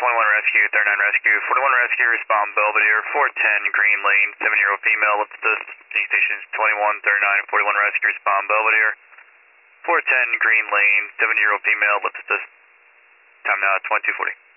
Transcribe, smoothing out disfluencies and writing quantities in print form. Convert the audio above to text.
21 Rescue, 39 Rescue, 41 Rescue, respond Belvedere, 410 Green Lane, 7-year-old female, lip assist, stations 21, 39, 41 Rescue, respond Belvedere, 410 Green Lane, 7-year-old female, lip assist, time now 2240.